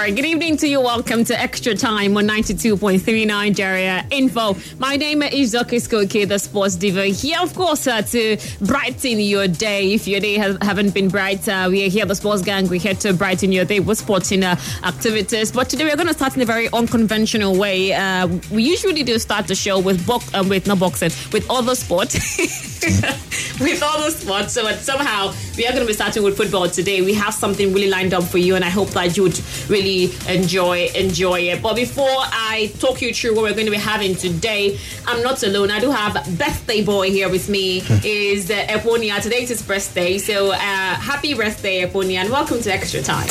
very good evening to you. Welcome to Extra Time on 92.3 Nigeria Info. My name is Zoki Skoke, the sports diva, here, of course, to brighten your day. If your day haven't been bright, we are here, the sports gang. We're here to brighten your day with sporting activities. But today we're going to start in a very unconventional way. We usually do start the show with other sports. With other sports. So somehow we are going to be starting with football today. We have something really lined up for you, and I hope that you would really enjoy it. But before I talk you through what we're going to be having today, I'm not alone. I do have birthday boy here with me. Is Eponia. Today is his birthday. So happy birthday, Eponia, and welcome to Extra Time.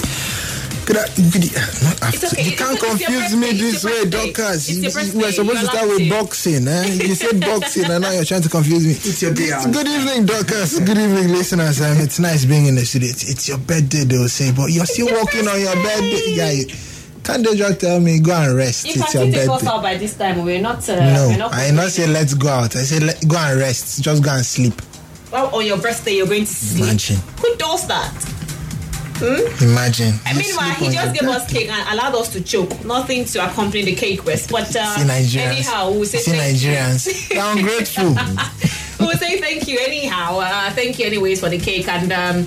Okay. You can't confuse me this way, Dorcas. We were supposed to start with boxing. You said boxing, and now you're trying to confuse me. It's your day out. Good evening, Dorcas. Good evening, listeners. It's nice being in the studio. It's your birthday, they will say, but you're still working on your birthday. Yeah, can't they just tell me go and rest? If it's your birthday. Take us out by this time, we're not. I did not say let's go out. I said go and rest. Just go and sleep. Well, on your birthday, you're going to sleep. Imagine. Who does that? Imagine. Meanwhile, he just gave us cake and allowed us to choke. Nothing to accompany the cake with. But anyhow, we'll say Nigerians. They're ungrateful. We'll say thank you anyhow. Thank you anyways for the cake and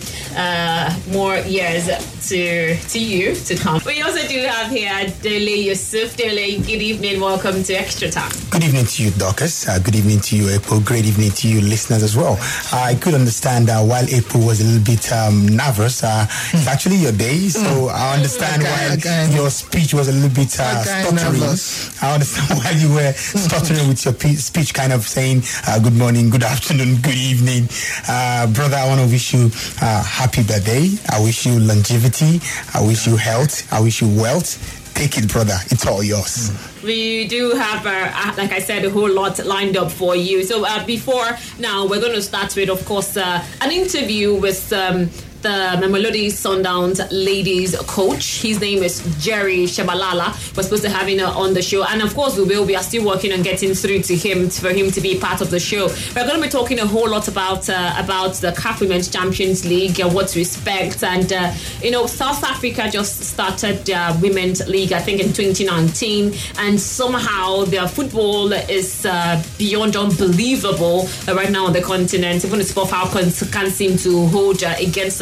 more years to you to come. We also do have here Dele Yusuf. Dele, good evening. Welcome to Extra Time. Good evening to you, Dorcas. Good evening to you, April. Great evening to you, listeners, as well. I could understand while April was a little bit nervous. It's actually your day, so I understand why your speech was a little bit stuttering. I understand why you were stuttering with your speech, kind of saying good morning, good afternoon, good evening. Brother, I want to wish you happy birthday. I wish you longevity. I wish you health. I wish you wealth. Take it, brother. It's all yours. We do have, like I said, a whole lot lined up for you. So before now, we're going to start with, of course, an interview with the Mamelodi Sundowns ladies coach. His name is Jerry Shabalala. We're supposed to have him on the show, and of course we are still working on getting through to him for him to be part of the show. We're going to be talking a whole lot about the CAF Women's Champions League and what to expect. And South Africa just started their Women's League, I think, in 2019, and somehow their football is beyond unbelievable right now on the continent. Even the Super Falcons can't seem to hold against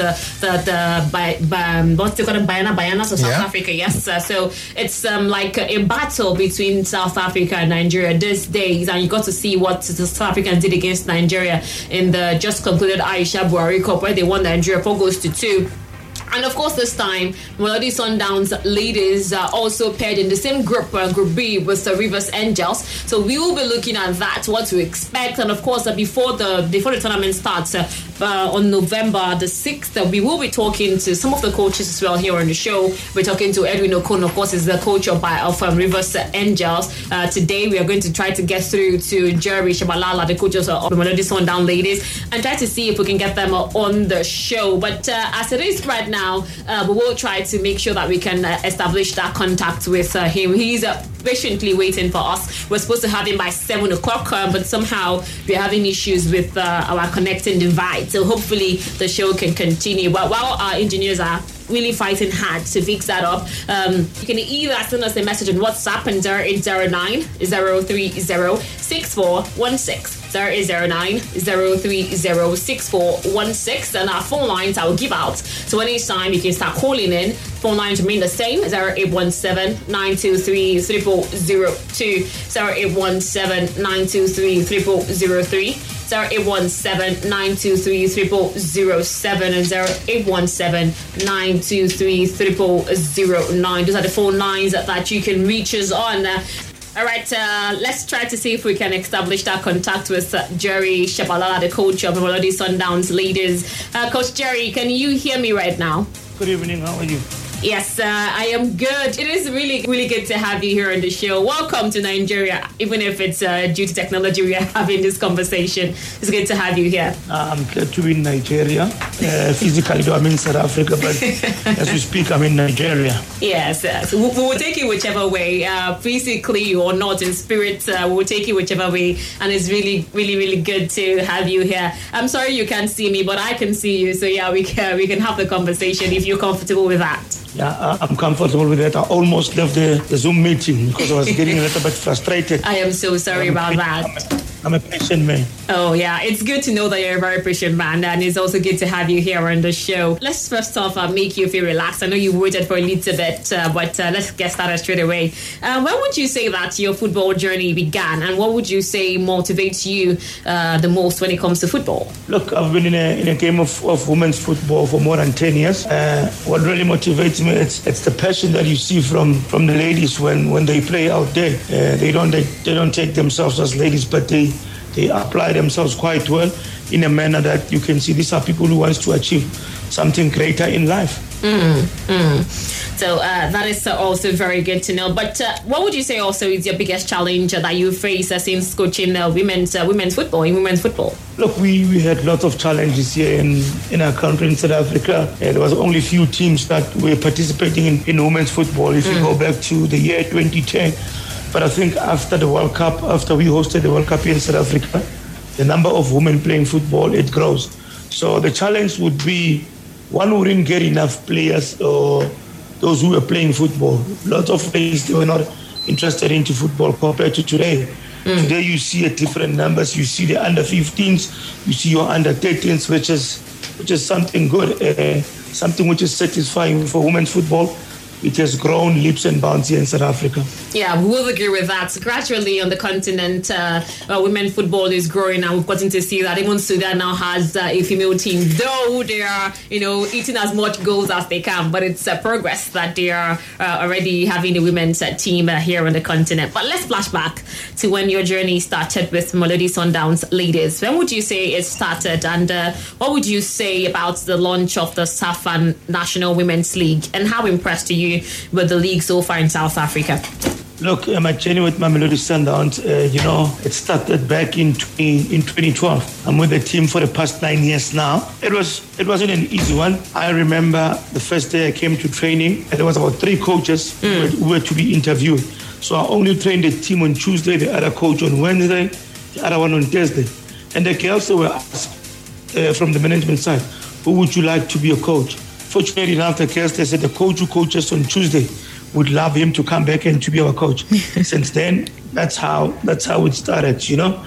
what's it called, Bayanas of South Africa. Yes, so it's like a battle between South Africa and Nigeria these days, and you got to see what the South Africans did against Nigeria in the just concluded Aisha Buhari Cup, where they won Nigeria 4-2. And of course, this time, Mamelodi Sundowns ladies also paired in the same group, Group B, with the Rivers Angels. So we will be looking at that, what to expect. And of course, before the tournament starts on November the 6th, we will be talking to some of the coaches as well here on the show. We're talking to Edwin Okon, of course, is the coach of Rivers Angels. Today, we are going to try to get through to Jerry Shabalala, the coaches of the Mamelodi Sundowns ladies, and try to see if we can get them on the show. But as it is right now, we will try to make sure that we can establish that contact with him. He's patiently waiting for us. We're supposed to have him by 7 o'clock, but somehow we're having issues with our connecting device. So hopefully the show can continue. But while our engineers are really fighting hard to fix that up, you can either send us a message on WhatsApp and 0809 030 6416. 0809 030 6416, and our phone lines I will give out. So anytime you can start calling in. Phone lines remain the same: 0817 923 0002, 0817 923 0003, 0817 923 0007, and 0817 923 0009. Those are the phone lines that you can reach us on. All right, let's try to see if we can establish that contact with Jerry Shabalala, the coach of the Mamelodi Sundowns ladies. Coach Jerry, can you hear me right now? Good evening, how are you? Yes, I am good. It is really, really good to have you here on the show. Welcome to Nigeria, even if it's due to technology we are having this conversation. It's good to have you here. I'm glad to be in Nigeria. Physically, I'm in South Africa, but as we speak, I'm in Nigeria. Yes, we will take you whichever way, physically or not, in spirit. We will take you whichever way, and it's really, really, really good to have you here. I'm sorry you can't see me, but I can see you. So yeah, we can have the conversation if you're comfortable with that. Yeah, I'm comfortable with that. I almost left the Zoom meeting because I was getting a little bit frustrated. I am so sorry about that. I'm a patient man. Oh, yeah. It's good to know that you're a very patient man, and it's also good to have you here on the show. Let's first off make you feel relaxed. I know you waited for a little bit, but let's get started straight away. When would you say that your football journey began, and what would you say motivates you the most when it comes to football? Look, I've been in a game of women's football for more than 10 years. What really motivates me, it's the passion that you see from the ladies when they play out there. They don't take themselves as ladies, but they apply themselves quite well in a manner that you can see these are people who want to achieve something greater in life. So that is also very good to know. But what would you say also is your biggest challenge that you face since coaching women's football? Look, we had lots of challenges here in our country, in South Africa. There was only a few teams that were participating in women's football. If you go back to the year 2010. But I think after the World Cup, after we hosted the World Cup here in South Africa, the number of women playing football, it grows. So the challenge would be, one wouldn't get enough players or those who were playing football. Lots of players, they were not interested into football compared to today. Today you see a different numbers. You see the under 15s, you see your under 13s, which is something good, something which is satisfying for women's football. It has grown leaps and bounds here in South Africa. Yeah, we will agree with that. Gradually on the continent, women's football is growing, and we've gotten to see that even Sudan now has a female team, though they are, eating as much goals as they can. But it's progress that they are already having a women's team here on the continent. But let's flash back to when your journey started with Mamelodi Sundowns ladies. When would you say it started, and what would you say about the launch of the SAFA National Women's League, and how impressed are you with the league so far in South Africa? Look, my journey with Mamelodi Sundowns, it started back in 2012. I'm with the team for the past 9 years now. It wasn't an easy one. I remember the first day I came to training, and there was about 3 coaches who were to be interviewed. So I only trained the team on Tuesday, the other coach on Wednesday, the other one on Thursday. And the girls were asked from the management side, who would you like to be a coach? Fortunately enough, the girls, they said the coach who coaches on Tuesday would love him to come back and to be our coach. Since then, that's how it started,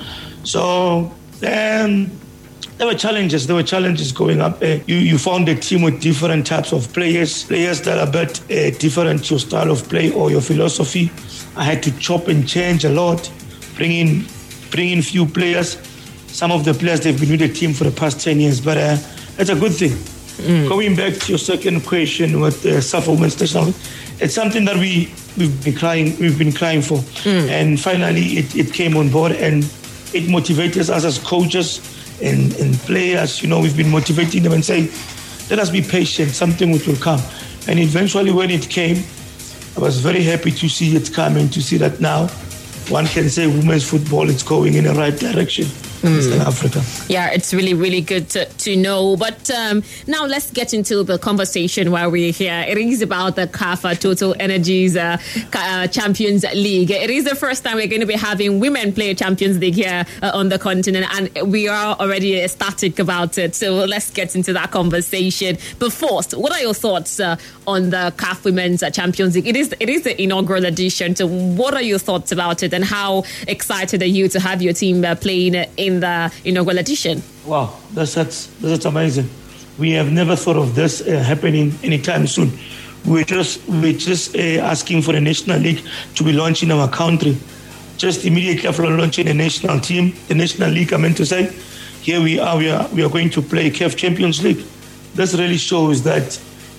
So then there were challenges. Going up. You found a team with different types of players that are a bit different to your style of play or your philosophy. I had to chop and change a lot, bring in few players. Some of the players, they've been with the team for the past 10 years, but it's a good thing. Going back to your second question with SAFA Women's National, it's something that we've been crying for, and finally it came on board, and it motivates us as coaches and players. We've been motivating them and saying, let us be patient, something which will come. And eventually when it came, I was very happy to see it come and to see that now one can say women's football is going in the right direction. In Africa. Yeah, it's really, really good to know. But now let's get into the conversation while we're here. It is about the CAF Total Energies Champions League. It is the first time we're going to be having women play Champions League here on the continent, and we are already ecstatic about it. So let's get into that conversation. But first, what are your thoughts on the CAF Women's Champions League? It is the inaugural edition. So what are your thoughts about it, and how excited are you to have your team playing in the inaugural edition? Wow, that's amazing. We have never thought of this happening anytime soon. We're just asking for the National League to be launched in our country. Just immediately after launching the national team, the National League, I meant to say, here we are going to play CAF Champions League. This really shows that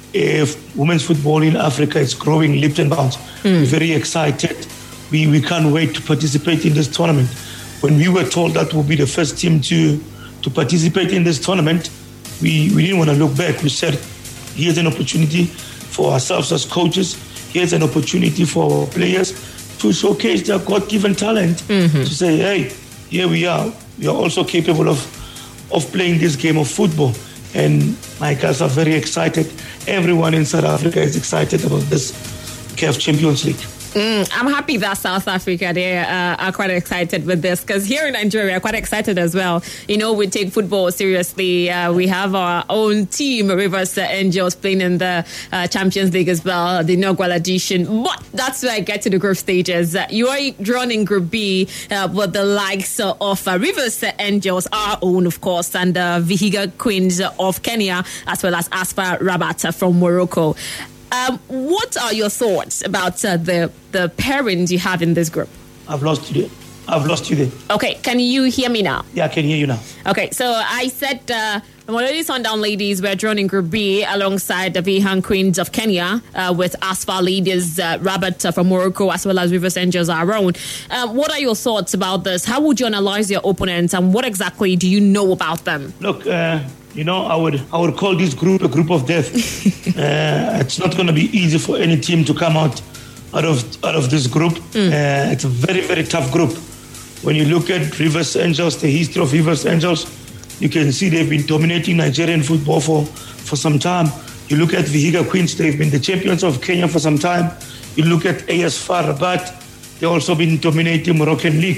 if women's football in Africa is growing leaps and bounds. We're very excited. We can't wait to participate in this tournament. When we were told that we'll be the first team to participate in this tournament, we didn't want to look back. We said, here's an opportunity for ourselves as coaches. Here's an opportunity for our players to showcase their God-given talent. To say, hey, here we are. We are also capable of playing this game of football. And my guys are very excited. Everyone in South Africa is excited about this CAF Champions League. I'm happy that South Africa, they are quite excited with this, because here in Nigeria, we are quite excited as well. You know, we take football seriously. We have our own team, Rivers Angels, playing in the Champions League as well, the inaugural edition. But that's where I get to the group stages. You are drawn in Group B with the likes of Rivers Angels, our own, of course, and Vihiga Queens of Kenya, as well as ASFA Rabat from Morocco. What are your thoughts about the pairings you have in this group? I've lost you there. Okay, can you hear me now? Yeah, I can hear you now. Okay, so I said the Mamelodi Sundown ladies were drawn in Group B alongside the Vihiga Queens of Kenya with ASFA ladies, Rabat from Morocco, as well as Rivers Angels our own. What are your thoughts about this? How would you analyze your opponents, and what exactly do you know about them? Look, I would call this group a group of death. It's not going to be easy for any team to come out of this group. It's a very, very tough group. When you look at Rivers Angels, the history of Rivers Angels, you can see they've been dominating Nigerian football for some time. You look at Vihiga Queens, they've been the champions of Kenya for some time. You look at ASFA Rabat, they've also been dominating Moroccan League.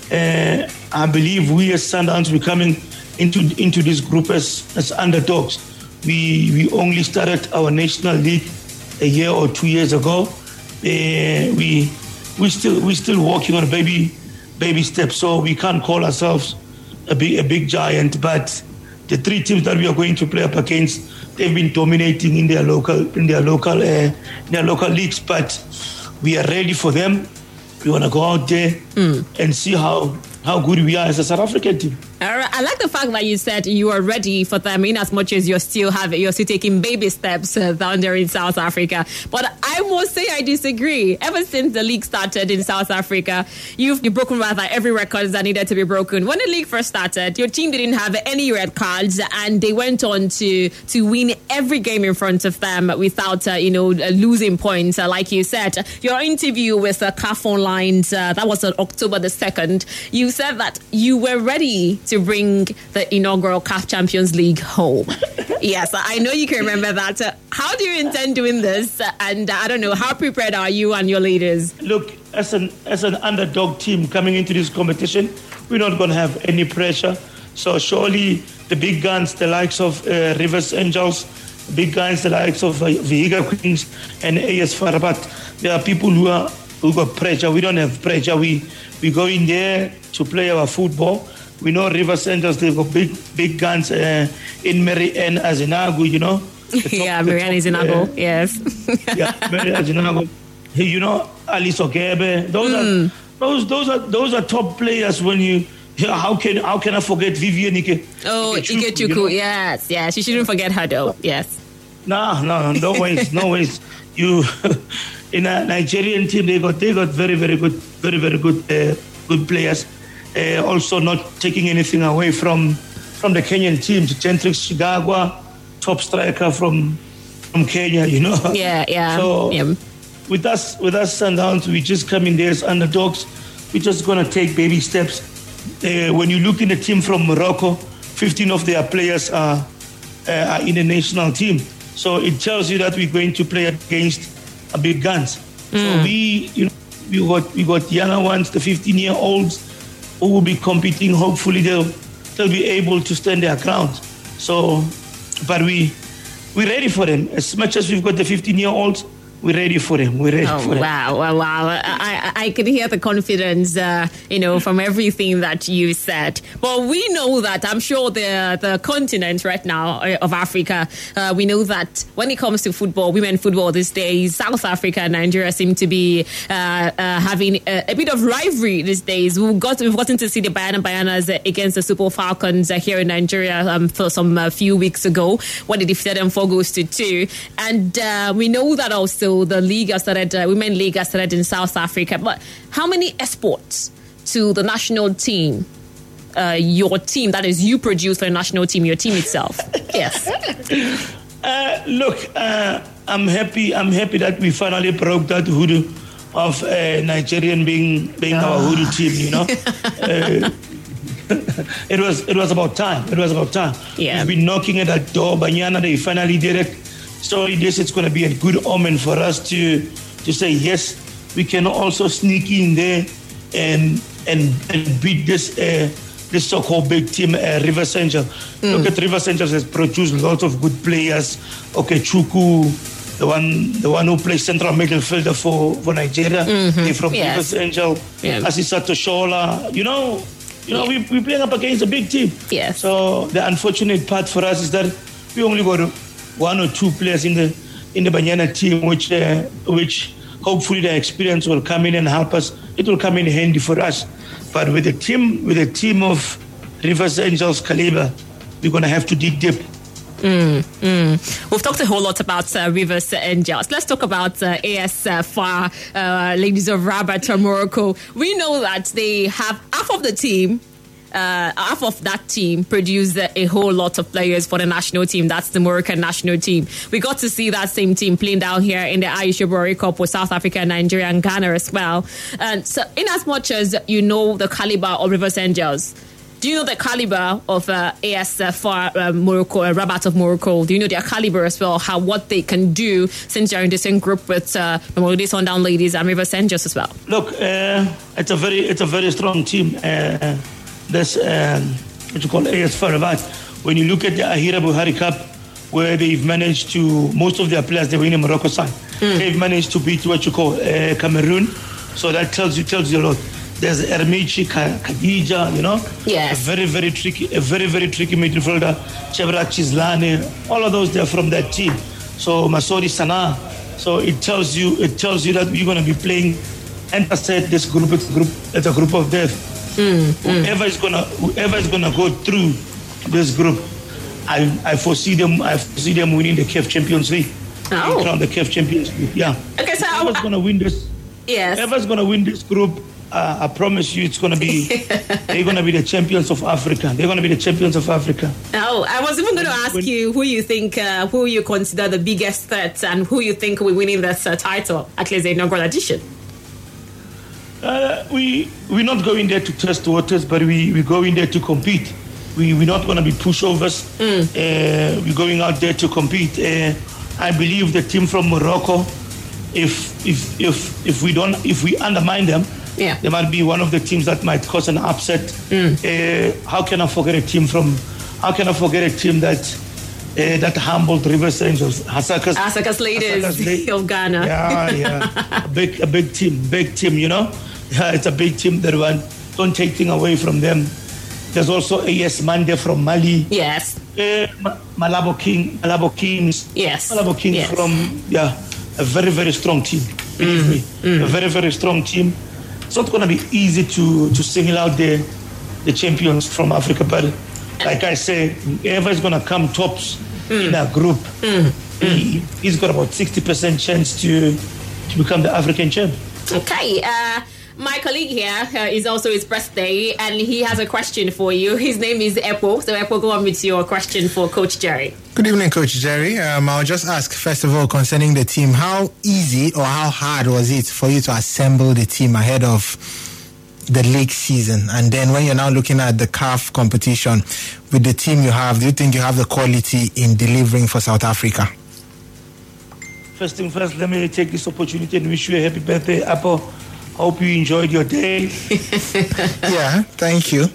I believe we as Sundowns, we're coming into this group as underdogs. We only started our national league a year or 2 years ago. We still walking on baby steps, so we can't call ourselves a big giant. But the three teams that we are going to play up against, they've been dominating in their local leagues. But we are ready for them. We want to go out there and see how good we are as a South African team. I like the fact that you said you are ready for them, in as much as you're still taking baby steps down there in South Africa. But I must say I disagree. Ever since the league started in South Africa, you've broken rather every record that needed to be broken. When the league first started, your team didn't have any red cards, and they went on to win every game in front of them without losing points. Like you said, your interview with CAF Online, that was on October the 2nd. You said that you were ready to bring the inaugural CAF Champions League home. Yes, I know you can remember that. How do you intend doing this? And I don't know, how prepared are you and your leaders? Look, as an underdog team coming into this competition, we're not going to have any pressure. So surely the big guns, the likes of Rivers Angels, the big guns, the likes of Vihiga Queens and ASFA Rabat, there are people who got pressure. We don't have pressure. We go in there to play our football. We know Rivers Angels, they've got big guns in Mary-Ann Azinagu, Yeah, Mary-Ann Azinagu, yes. Yeah, Mary-Ann Azinagu. Alice Ogebe. Those are top players. When you, how can I forget Vivian Ike? Oh, Ikechukwu, yes. You shouldn't forget her though, yes. No ways. You in a Nigerian team, they got very, very good players. Also not taking anything away from the Kenyan team. Gentrix Shigagwa, top striker from Kenya, Yeah. So with us Sundowns, we just come in there as underdogs. We're just gonna take baby steps. When you look in the team from Morocco, 15 of their players are in the national team. So it tells you that we're going to play against big guns. So we got younger ones, the 15-year-olds, who will be competing. Hopefully they'll be able to stand their ground. So, but we're ready for them. As much as we've got the 15-year-olds, we're ready for them. Wow. I could hear the confidence, from everything that you said. But we know that, I'm sure the continent right now of Africa, we know that when it comes to football, women football these days, South Africa and Nigeria seem to be having a bit of rivalry these days. We've gotten to see the Bayanas against the Super Falcons here in Nigeria for some few weeks ago, when they defeated them 4-2. And we know that also the league has started, women league has started in South Africa. But how many exports to the national team? Your team, that is, you produce for the national team, your team itself. Yes. Look, I'm happy that we finally broke that hoodoo of Nigerian being our hoodoo team. It was about time. Yeah. We've been knocking at that door. Banyana, they finally did it. So this is going to be a good omen for us to say, yes, we can also sneak in there and beat this so-called big team, Rivers Angel. Look at Rivers Angels has produced lots of good players. Okay, Chuku, the one who plays central midfielder for Nigeria, they're from Rivers Angel. Asisa Toshola, we're playing up against a big team. Yes. So the unfortunate part for us is that we only got one or two players in the Banyana team, which hopefully the experience will come in and help us. It will come in handy for us. But with a team of Rivers Angels caliber, we're going to have to dig deep. We've talked a whole lot about Rivers Angels. Let's talk about AS FAR, Ladies of Rabat from Morocco. We know that they have half of that team produced a whole lot of players for the national team. That's the Moroccan national team. We got to see that same team playing down here in the Aisha Bori Cup with South Africa, Nigeria, and Ghana as well. And so, in as much as you know the caliber of Rivers Angels, do you know the caliber of AS FAR Morocco, Rabat of Morocco? Do you know their caliber as well? What they can do since they're in the same group with Mamelodi Sundown Ladies and Rivers Angels as well? Look, it's a very strong team. That's what you call AS FAR Rabat. When you look at the Ahira Buhari Cup, where they've managed to, most of their players, they were in the Morocco side. They've managed to beat what you call Cameroon. So that tells you a lot. There's Ermichi, Khadija, Yes. a very tricky midfielder, Chebra Chizlane, all of those, they're from that team. So Masori Sana. So it tells you that you're going to be playing, and I said this group, it's a group of death. Whoever is gonna go through this group, I foresee them winning the CAF Champions League. Oh. The CAF Champions League, yeah. Okay, so whoever's gonna win this? Yes. Whoever's gonna win this group, I promise you, it's gonna be they're gonna be the champions of Africa. They're gonna be the champions of Africa. Oh, I was even going to ask you who you think, who you consider the biggest threat, and who you think will be winning this title, at least the inaugural edition. We're not going there to test waters, but we go in there to compete. We're not going to be pushovers. We're going out there to compete. I believe the team from Morocco, if we undermine them, they might be one of the teams that might cause an upset. How can I forget a team that humbled Rivers Angels, Hasaka's Ladies of Ghana. Yeah, a big team, Yeah, it's a big team that don't take things away from them. There's also AS Mande from Mali. Yes. Malabo Kings. Yes. Malabo Kings from, a very, very strong team. Believe me. A very, very strong team. It's not going to be easy to single out the champions from Africa, but like I say, whoever is going to come tops in that group, he's got about 60% chance to become the African champ. Okay. My colleague here is also his birthday, and he has a question for you. His name is Epo. So, Epo, go on with your question for Coach Jerry. Good evening, Coach Jerry. I'll just ask, first of all, concerning the team, how easy or how hard was it for you to assemble the team ahead of the league season? And then when you're now looking at the CAF competition, with the team you have, do you think you have the quality in delivering for South Africa? First thing first, let me take this opportunity and wish you a happy birthday, Apple. Hope you enjoyed your day. Yeah, thank you.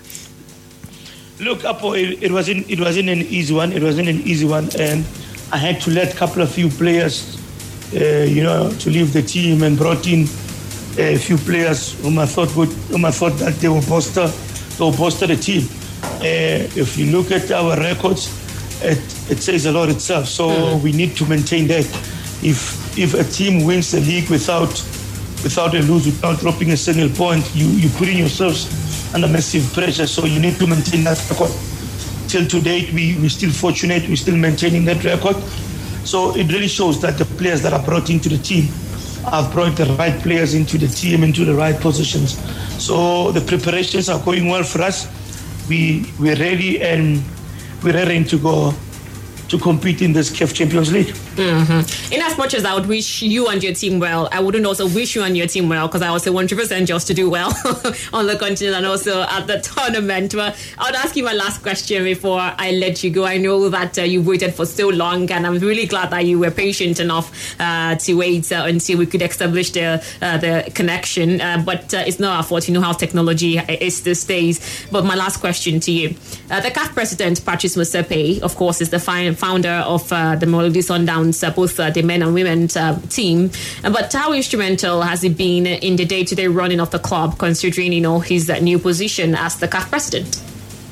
Look, Apple, it wasn't an easy one. It wasn't an easy one, and I had to let a few players, to leave the team, and brought in a few players whom I thought that they will bolster the team. If you look at our records, it says a lot itself. So we need to maintain that. If a team wins the league without a lose, without dropping a single point, you putting yourselves under massive pressure. So you need to maintain that record. Till to date, we're still fortunate. We're still maintaining that record. So it really shows that the players that are brought into the team have brought the right players into the team, into the right positions. So the preparations are going well for us. We're ready, and we're ready to go to compete in this CAF Champions League. Mm-hmm. In as much as I would wish you and your team well, I wouldn't also wish you and your team well, because I also want Rivers Angels to do well on the continent and also at the tournament. But I would ask you my last question before I let you go. I know that you've waited for so long, and I'm really glad that you were patient enough to wait until we could establish the connection. But it's not our fault. You know how technology is these days. But my last question to you. The CAF president, Patrice Motsepe, of course, is the founder of the Mamelodi Sundowns, both the men and women team. But how instrumental has he been in the day-to-day running of the club, considering, his new position as the CAF president?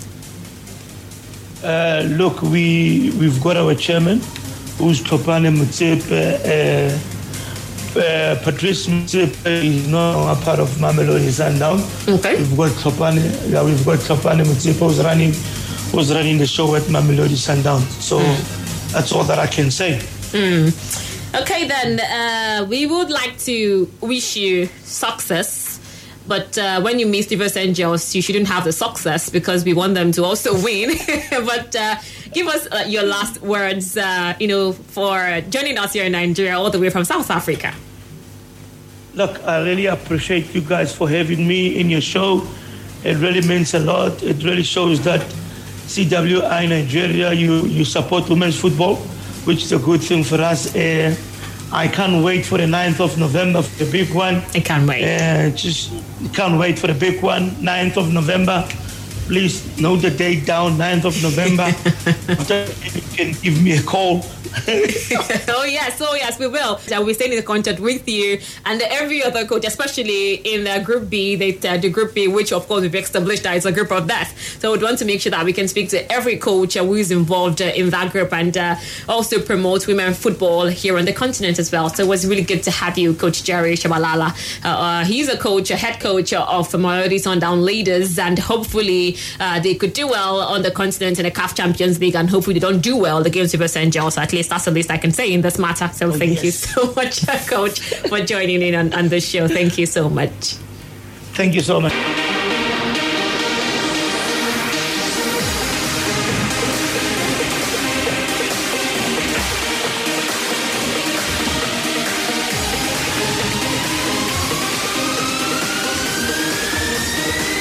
Look, we've got our chairman, who's Tlhopane Motsepe. Patrice Motsepe is not a part of Mamelodi Sundowns. Okay. We've got Tlhopane Motsepe who's running the show at Mamelodi Sundowns. So that's all that I can say. Okay, then we would like to wish you success. But when you meet Rivers Angels, you shouldn't have the success, because we want them to also win. But give us your last words, for joining us here in Nigeria, all the way from South Africa. Look, I really appreciate you guys for having me in your show. It really means a lot. It really shows that CWI Nigeria, you support women's football, which is a good thing for us. I can't wait for the 9th of November for the big one. I can't wait. Can't wait for the big one, 9th of November. Please note the date down, 9th of November. After you can give me a call. Oh yes, we will. We'll be staying in contact with you and every other coach, especially in Group B, the Group B, which of course we've established that it's a group of death. So we'd want to make sure that we can speak to every coach who is involved in that group, and also promote women football here on the continent as well. So it was really good to have you, Coach Jerry Tshabalala. He's a head coach of Mamelodi Sundowns Ladies, and hopefully they could do well on the continent in the CAF Champions League, and hopefully they don't do well against Rivers Angels. At least that's the least I can say in this matter. So thank you so much, Coach, for joining in on this show. Thank you so much. Thank you so much.